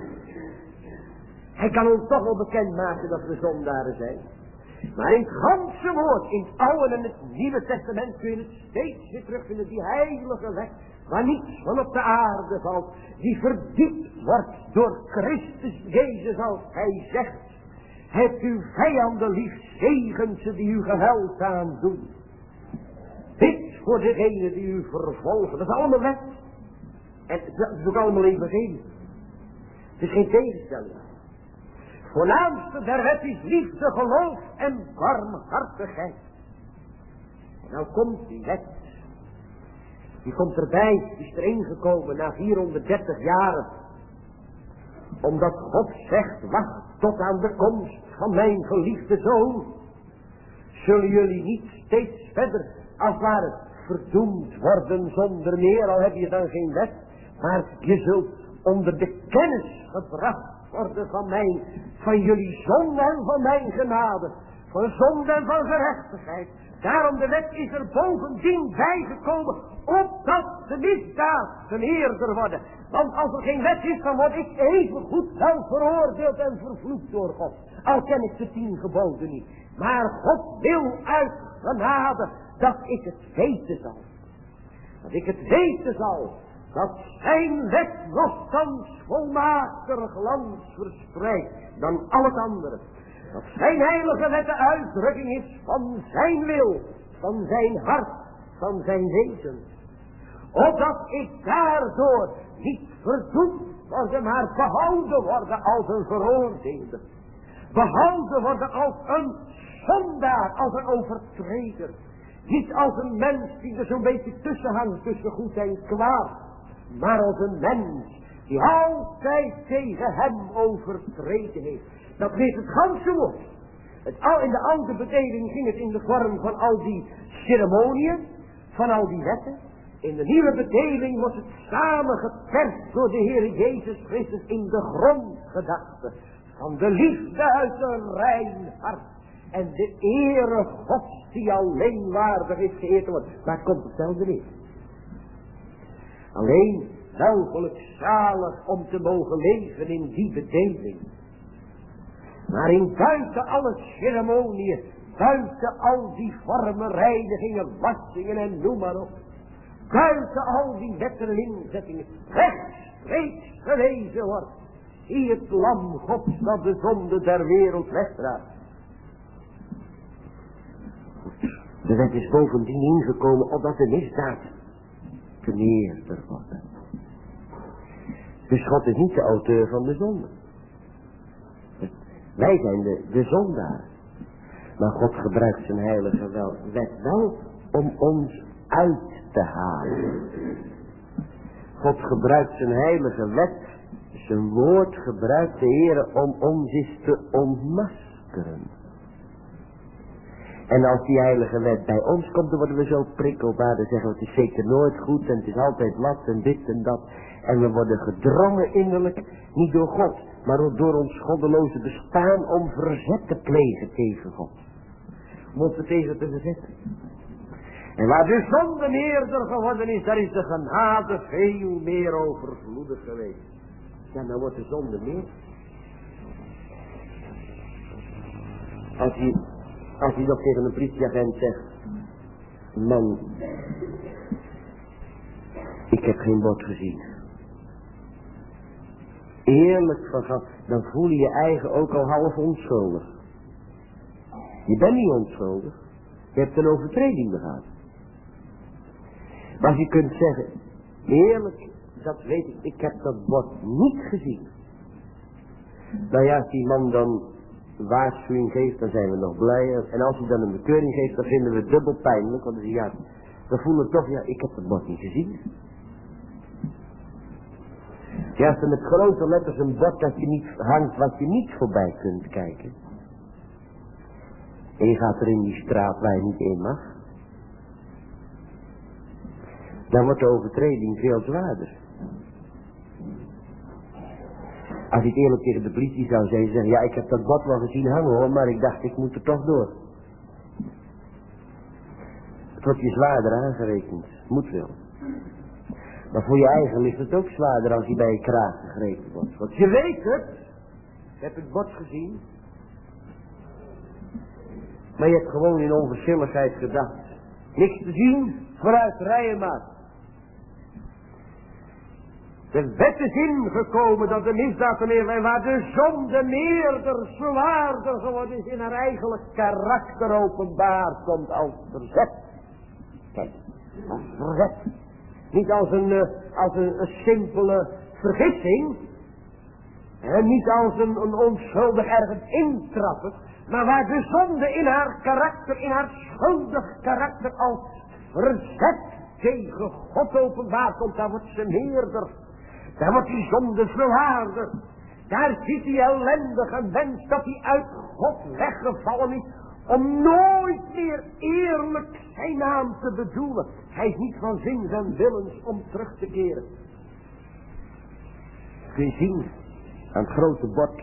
Hij kan ons toch wel bekendmaken dat we zondaren zijn. Maar in het ganse woord, in het Oude en het Nieuwe Testament kun je het steeds weer terugvinden, die heilige wet, waar niets van op de aarde valt, die verdiept wordt door Christus Jezus als hij zegt, hebt uw vijanden lief, zegen ze die u geweld aandoen. Bid voor degenen die u vervolgen, dat is allemaal wet. En dat is ook allemaal evangelie. Het is geen tegenstelling. Voornaamste der wet is liefde, geloof en barmhartigheid. En nou komt die wet. Die komt erbij, die is erin gekomen na 430 jaren. Omdat God zegt, wacht tot aan de komst van mijn geliefde zoon. Zullen jullie niet steeds verder, als het ware, verdoemd worden zonder meer, al heb je dan geen wet. Maar je zult onder de kennis gebracht worden van jullie zonde en van mijn genade. Van zonde en van gerechtigheid. Daarom de wet is er bovendien bijgekomen, opdat de misdaad vermeerder worden. Want als er geen wet is, dan word ik even goed wel veroordeeld en vervloekt door God. Al ken ik de 10 geboden niet. Maar God wil uit genade dat ik het weten zal. Dat ik het weten zal. Dat zijn wet nogthans volmaakter glans verspreidt dan al het andere. Dat zijn heilige wet de uitdrukking is van zijn wil, van zijn hart, van zijn wezen. Opdat ik daardoor niet verdoemd word, maar behouden worden als een veroordeelde. Behouden worden als een zondaar, als een overtreder. Niet als een mens die er zo'n beetje tussen hangt, tussen goed en kwaad. Maar als een mens die altijd tegen hem overtreden heeft. Dat leest het ganse woord. In de oude bedeling ging het in de vorm van al die ceremoniën, van al die wetten. In de nieuwe bedeling wordt het samengeperst door de Heer Jezus Christus in de grondgedachte van de liefde uit een rein hart. En de ere Gods die alleen waardig is geëerd te worden. Maar het komt hetzelfde neer. Alleen welgelijk zalig om te mogen leven in die bedeling. Maar in buiten alle ceremoniën, buiten al die vormen, reinigingen, wassingen en noem maar op. Buiten al die wetten en inzettingen, rechtstreeks gewezen wordt. Zie het lam Gods dat de zonde der wereld wegdraagt. De wet is bovendien ingekomen opdat de misdaad te meerder wordt. Dus God is niet de auteur van de zonde. Wij zijn de zondaar. Maar God gebruikt zijn heilige wet wel om ons uit te halen. God gebruikt zijn heilige wet, zijn woord gebruikt de Heer om ons eens te ontmaskeren. En als die heilige wet bij ons komt, dan worden we zo prikkelbaar. Dan zeggen we, het is zeker nooit goed en het is altijd wat en dit en dat. En we worden gedrongen innerlijk, niet door God, maar door ons goddeloze bestaan om verzet te plegen tegen God. Om ons er tegen te verzetten. En waar de zonde meerder geworden is, daar is de genade veel meer overvloedig geweest. Ja, dan wordt de zonde meer. Als hij nog tegen een politieagent zegt, man, ik heb geen bord gezien. Eerlijk van, dan voel je je eigen ook al half onschuldig. Je bent niet onschuldig. Je hebt een overtreding begaan. Maar als je kunt zeggen, eerlijk, dat weet ik heb dat bord niet gezien. Nou ja, als die man dan waarschuwing geeft, dan zijn we nog blij. En als hij dan een bekeuring geeft, dan vinden we het dubbel pijnlijk. Want dan voelen we toch, ik heb het bord niet gezien. Ja, als er met grote letters een bord dat je niet hangt, wat je niet voorbij kunt kijken. En je gaat er in die straat waar je niet in mag. Dan wordt de overtreding veel zwaarder. Als ik eerlijk tegen de politie zou zeggen, ja, ik heb dat bord wel gezien hangen hoor, maar ik dacht, ik moet er toch door. Het wordt je zwaarder aangerekend. Moet wel. Maar voor je eigen ligt het ook zwaarder als je bij je kraag gegrepen wordt. Want je weet het. Je hebt het bord gezien. Maar je hebt gewoon in onverschilligheid gedacht. Niks te zien, vooruit rijden maar. De wet is ingekomen dat de misdaad te meer, waar de zonde meerder, zwaarder geworden is in haar eigenlijk karakter openbaar komt als verzet. Kijk, als verzet. Niet als een simpele vergissing. En niet als een onschuldig ergens intrappen. Maar waar de zonde in haar karakter, in haar schuldig karakter als verzet tegen God openbaar komt, daar wordt ze meerder. Daar wordt die zonde zwaarder. Daar ziet die ellendige mens dat hij uit God weggevallen is. Om nooit meer eerlijk zijn naam te bedoelen. Hij is niet van zins en willens om terug te keren. Kun je zien aan het grote bord.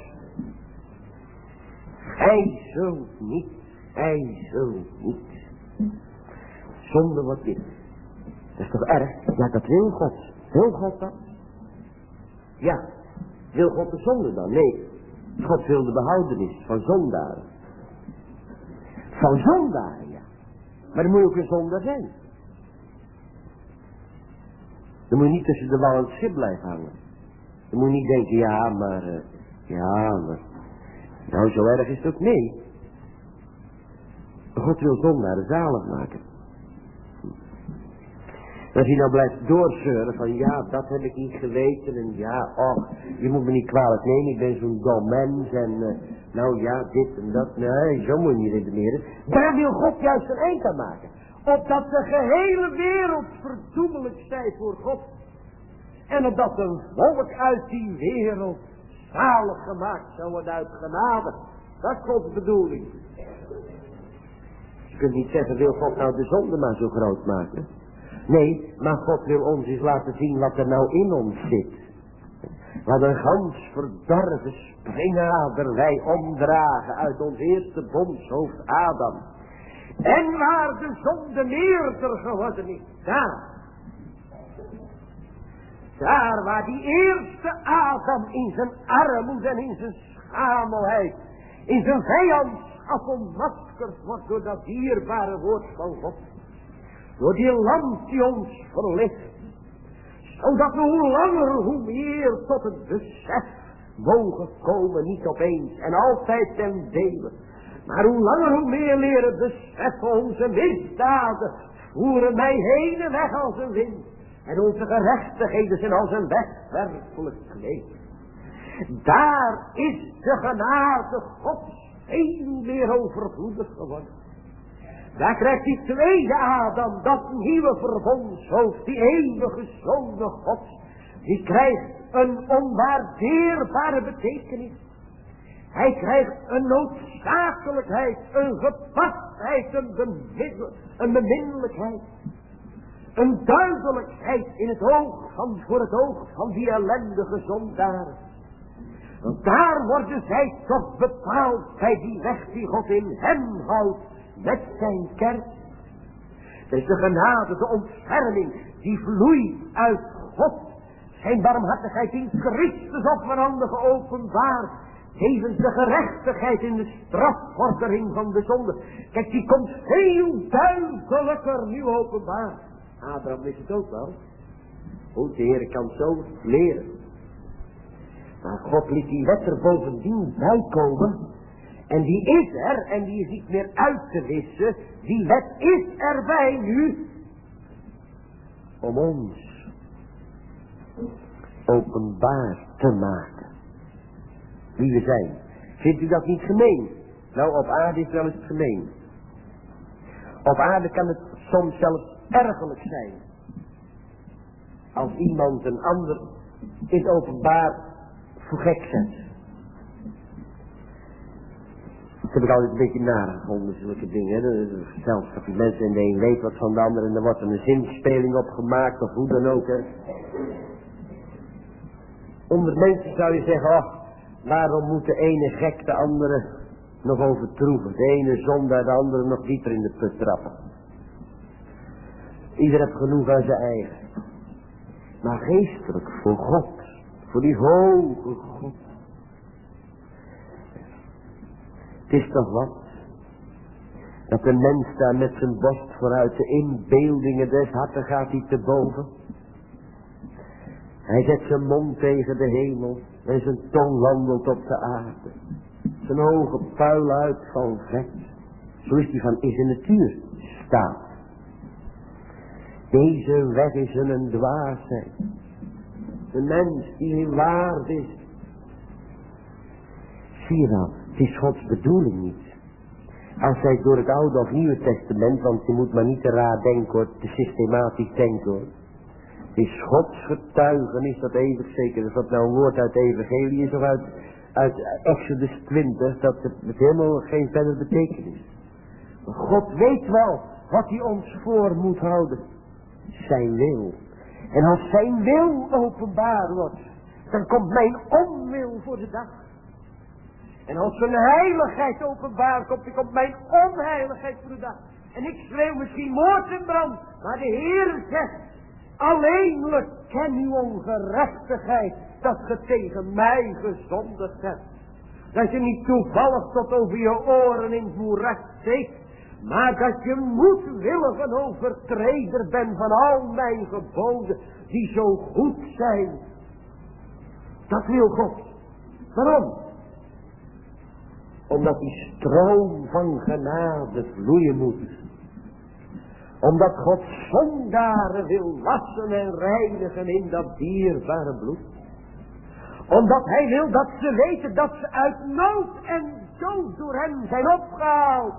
Hij zult niet. Hij zult niet. Zonde wordt dit. Dat is toch erg? Ja, dat wil God. Wil God dat? Ja. Wil God de zonde dan? Nee. God wil de behoudenis van zondaren. Van zondaren, ja. Maar dan moet je ook een zondaar zijn. Dan moet je niet tussen de wal en het schip blijven hangen. Dan moet je niet denken, maar... Nou, zo erg is het ook, nee. God wil zondaren zalig maken. Als je nou blijft doorzeuren van dat heb ik niet geweten en je moet me niet kwalijk nemen, ik ben zo'n dom mens en dit en dat. Nee, zo moet je niet redeneren. Daar wil God juist een eind aan maken. Opdat de gehele wereld verdoemelijk zij voor God. En opdat een volk uit die wereld zalig gemaakt zou worden uit genade. Dat is Gods bedoeling. Je kunt niet zeggen, wil God nou de zonde maar zo groot maken? Nee, maar God wil ons eens laten zien wat er nou in ons zit. Wat een gans verdorven springader wij omdragen uit ons eerste bondshoofd Adam. En waar de zonde meerder geworden is, daar waar die eerste Adam in zijn armoede en in zijn schamelheid, in zijn vijandschap ontmaskerd wordt door dat dierbare woord van God. Door die lamp die ons verlicht. Zodat we hoe langer hoe meer tot het besef mogen komen. Niet opeens en altijd ten dele. Maar hoe langer hoe meer leren beseffen onze misdaden voeren mij heen en weg als een wind. En onze gerechtigheden zijn als een wegwerpelijk kleed. Daar is de genade Gods veel meer overvloedig geworden. Daar krijgt die tweede Adam, dat nieuwe verbondshoofd, die eeuwige Zoon Gods, die krijgt een onwaardeerbare betekenis. Hij krijgt een noodzakelijkheid, een gepastheid, een beminnelijkheid. Een duidelijkheid in het oog voor het oog van die ellendige zondaren. Want daar worden zij toch bepaald bij die weg die God in hem houdt met zijn kerk. Het is de genade, de ontferming die vloeit uit God. Zijn barmhartigheid in Christus op veranderd geopenbaard. Tevens de gerechtigheid in de strafvordering van de zonde. Kijk, die komt veel duidelijker nu openbaar. Abraham wist het ook wel. Goed, de Heer kan zo leren. Maar God liet die wet er bovendien bij komen. En die is er en die is niet meer uit te wissen. Die wet is erbij nu. Om ons openbaar te maken. Wie we zijn. Vindt u dat niet gemeen? Nou, op aarde is wel eens gemeen. Op aarde kan het soms zelfs ergerlijk zijn. Als iemand een ander in het openbaar voor gek zet. Dat heb ik altijd een beetje nagevonden, zulke dingen. Zelfs dat die mensen en de een weet wat van de ander en er wordt een zinspeling op gemaakt of hoe dan ook. Hè. Onder mensen zou je zeggen, ach, waarom moet de ene gek de andere nog overtroeven? De ene zondaar de andere nog dieper in de put trappen. Ieder heeft genoeg aan zijn eigen. Maar geestelijk, voor God, voor die hoge God. Het is toch wat? Dat de mens daar met zijn borst vooruit de inbeeldingen des harten gaat hij te boven. Hij zet zijn mond tegen de hemel en zijn tong wandelt op de aarde. Zijn ogen puilen uit van vet. Zo is hij van in zijn natuur staat. Deze weg is een dwaasheid. De mens die in waard is. Zie je nou, het is Gods bedoeling niet. Als zij door het Oude of Nieuwe Testament, want je moet maar niet te raar denken hoor, te systematisch denken hoor. Het is Gods getuigenis dat eeuwig zeker is. Dat nou een woord uit de Evangelie is of uit Exodus 20, dat het helemaal geen verder betekenis. Maar God weet wel wat hij ons voor moet houden. Zijn wil. En als zijn wil openbaar wordt, dan komt mijn onwil voor de dag. En als zijn heiligheid openbaar komt, dan komt mijn onheiligheid voor de dag. En ik schreeuw misschien moord en brand, maar de Heer zegt, alleenlijk ken uw ongerechtigheid, dat ge tegen mij gezondigd hebt. Dat je niet toevallig tot over je oren in het moeras steekt, maar dat je moedwillig een overtreder bent van al mijn geboden, die zo goed zijn. Dat wil God. Waarom? Omdat die stroom van genade vloeien moet. Omdat God zondaren wil wassen en reinigen in dat dierbare bloed. Omdat hij wil dat ze weten dat ze uit nood en dood door hem zijn opgehaald.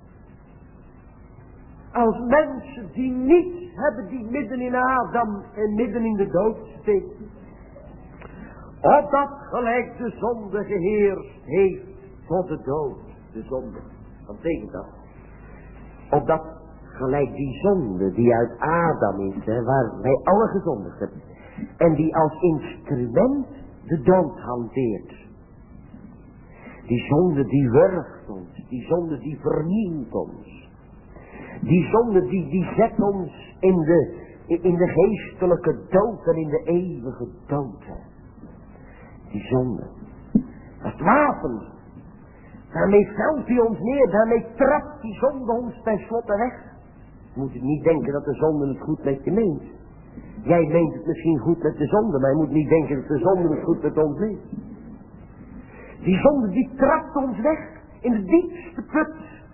Als mensen die niets hebben, die midden in Adam en midden in de dood steken. Opdat gelijk de zonde geheerst heeft tot de dood. De zonde. Wat betekent dat? Opdat gelijk die zonde die uit Adam is, hè, waar wij alle gezondigd hebben. En die als instrument de dood hanteert. Die zonde die wurgt ons. Die zonde die vernielt ons. Die zonde die zet ons in de geestelijke dood en in de eeuwige dood. Hè. Die zonde. Dat is wapen. Daarmee velt hij ons neer. Daarmee trapt die zonde ons tenslotte weg. Je moet niet denken dat de zonde het goed met je meent. Jij meent het misschien goed met de zonde, maar je moet niet denken dat de zonde het goed met ons meent. Die zonde die trapt ons weg. in de diepste put.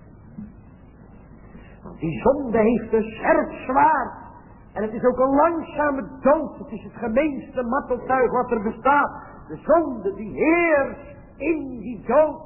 Want die zonde heeft een scherp zwaard. En het is ook een langzame dood. Het is het gemeenste marteltuig wat er bestaat. De zonde die heerst in die dood.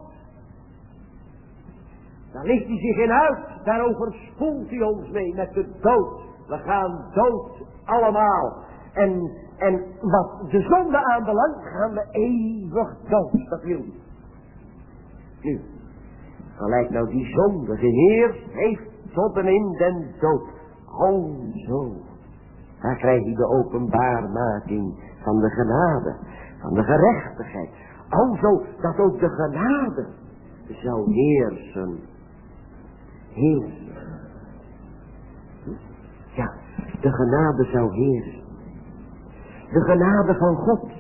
Daar ligt hij zich in uit. Daarover spoelt hij ons mee met de dood. We gaan dood allemaal. En wat de zonde aanbelangt, gaan we eeuwig dood. Dat wil hij. Nu, gelijk nou die zonde geheerst heeft tot en in den dood. O zo. Daar krijg je de openbaarmaking van de genade. Van de gerechtigheid. O zo, dat ook de genade zou heersen. Heersen. Ja, de genade zou heersen. De genade van God.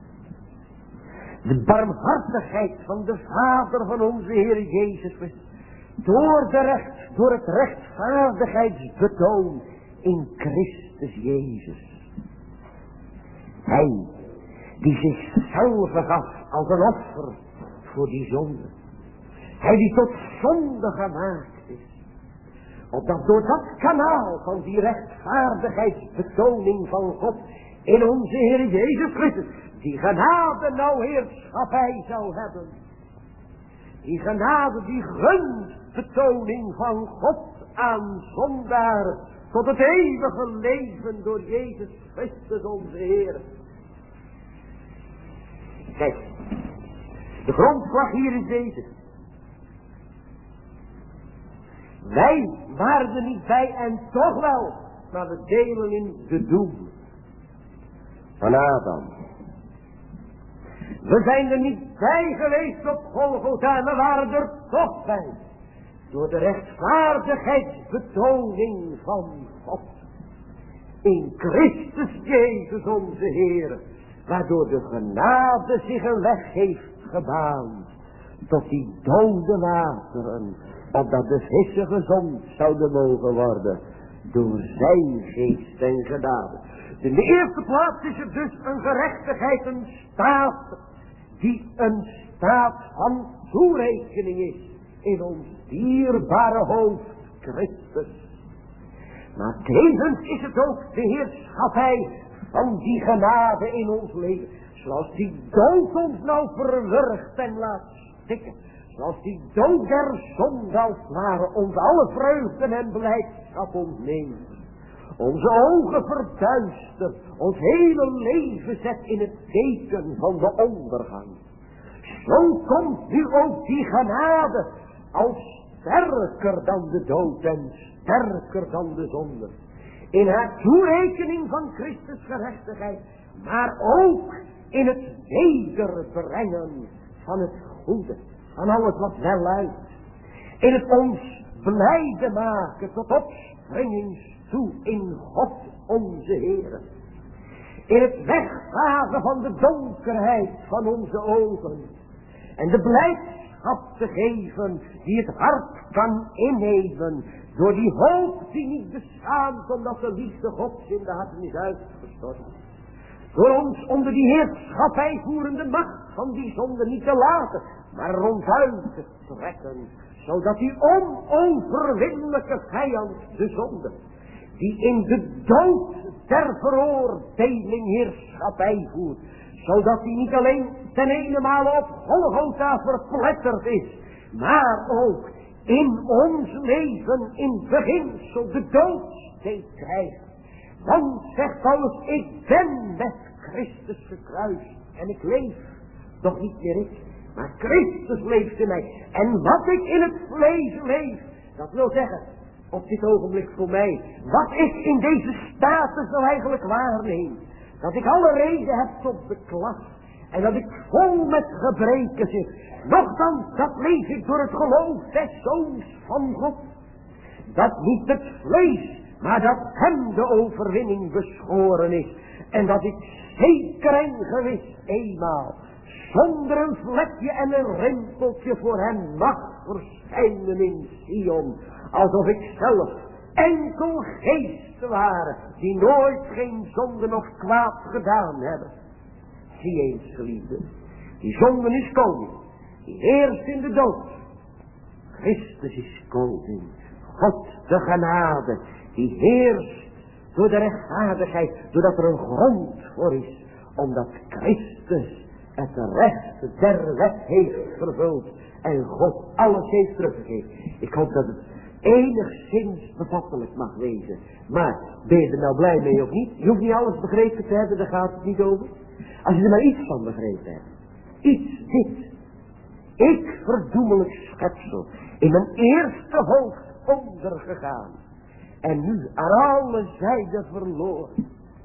De barmhartigheid van de Vader van onze Heer Jezus Christus. Door het rechtvaardigheidsbetoon in Christus Jezus. Hij die zichzelf gaf als een offer voor die zonde. Hij die tot zonde gemaakt is. Opdat door dat kanaal van die rechtvaardigheidsbetoning van God in onze Heer Jezus Christus die genade nou heerschappij zou hebben. Die genade die gunstbetoning van God aan zondaren tot het eeuwige leven door Jezus Christus onze Heer. Kijk, de grondslag hier is deze. Wij waren er niet bij en toch wel, maar we delen in de doem van Adam. We zijn er niet bij geweest op Golgotha, we waren er toch bij. Door de rechtvaardigheidsbetoning van God. In Christus Jezus onze Heer. Waardoor de genade zich een weg heeft gebaand. Tot die dode wateren. Opdat de vissen gezond zouden mogen worden. Door zijn geest en genade. In de eerste plaats is het dus een gerechtigheid, een staat. Die een staat van toerekening is. In ons dierbare hoofd Christus. Maar tevens is het ook de heerschappij van die genade in ons leven. Zoals die dood ons nou verwurgt en laat stikken. Zoals die dood der zonde als het ware ons alle vreugden en blijdschap ontneemt. Onze ogen verduistert, ons hele leven zet in het teken van de ondergang. Zo komt nu ook die genade als sterker dan de dood en sterker dan de zonde. In haar toerekening van Christus gerechtigheid, maar ook in het wederbrengen van het goede, van alles wat wel luidt. In het ons blijde maken tot opspringings toe in God onze Heer. In het wegvagen van de donkerheid van onze ogen. En de blijdschap te geven die het hart kan innemen. Door die hoop die niet beschaamt omdat de liefde Gods in de harten is uitgestort. Door ons onder die heerschappij voerende macht van die zonde niet te laten, maar ronduit te trekken. Zodat die onoverwinnelijke vijand, de zonde, die in de dood der veroordeling heerschappij voert, zodat hij niet alleen ten ene male op Golgotha verpletterd is, maar ook in ons leven in beginsel de doodsteek krijgt. Want, zegt Paulus, ik ben met Christus gekruist en ik leef, doch niet meer ik, maar Christus leeft in mij. En wat ik in het vlees leef, dat wil zeggen, op dit ogenblik voor mij, wat ik in deze status wel eigenlijk waarneem, dat ik alle reden heb tot beklag en dat ik vol met gebreken zit, nochtans dat leef ik door het geloof des Zoons van God, dat niet het vlees, maar dat hem de overwinning beschoren is en dat ik zeker en gewis eenmaal zonder een vlekje en een rimpeltje voor hem mag verschijnen in Sion, alsof ik zelf enkel geesten waren die nooit geen zonde of kwaad gedaan hebben. Zie eens, geliefde, die zonde is koning, die heerst in de dood, Christus is koning. God de genade, die heerst door de rechtvaardigheid, doordat er een grond voor is, omdat Christus het recht der wet heeft vervuld en God alles heeft teruggegeven. Ik hoop dat het enigszins bevattelijk mag wezen. Maar ben je er nou blij mee of niet? Je hoeft niet alles begrepen te hebben, daar gaat het niet over. Als je er maar iets van begrepen hebt. Iets, dit. Ik, verdoemelijk schepsel, in mijn eerste hoofd ondergegaan. En nu aan alle zijden verloren.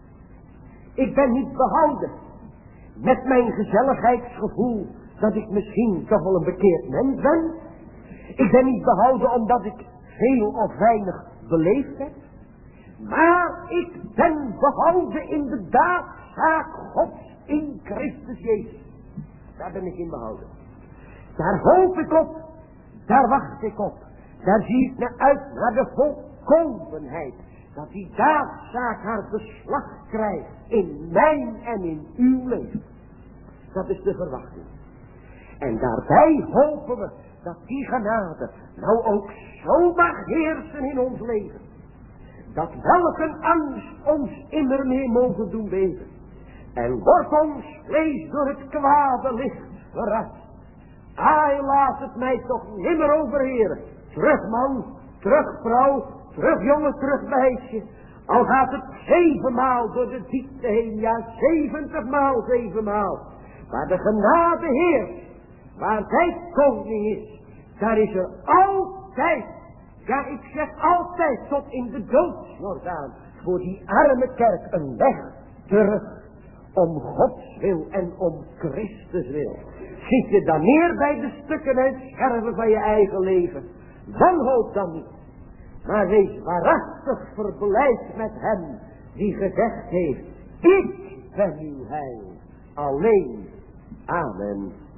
Ik ben niet behouden met mijn gezelligheidsgevoel dat ik misschien toch wel een bekeerd mens ben. Ik ben niet behouden omdat ik veel of weinig beleefd heb. Maar ik ben behouden in de daadzaak Gods in Christus Jezus. Daar ben ik in behouden. Daar hoop ik op. Daar wacht ik op. Daar zie ik naar uit naar de volkomenheid. Dat die daadzaak haar beslag krijgt in mijn en in uw leven. Dat is de verwachting. En daarbij hopen we dat die genade nou ook zo mag heersen in ons leven. Dat welke angst ons immer meer mogen doen beven. En wordt ons vlees door het kwade licht verrast. Ai, laat het mij toch nimmer overheren. Terug man, terug vrouw, terug jongen, terug meisje. Al gaat het 7 maal door de diepte heen, ja 70 maal 7 maal. Waar de genade heerst, waar zij koning is, daar is er altijd, ja ik zeg altijd tot in de doodsjordaan, voor die arme kerk een weg terug. Om Gods wil en om Christus wil. Zit je dan neer bij de stukken en scherven van je eigen leven? Wanhoop dan niet. Maar wees waarachtig verblijd met hem die gezegd heeft: ik ben uw heil. Alleen. Amen.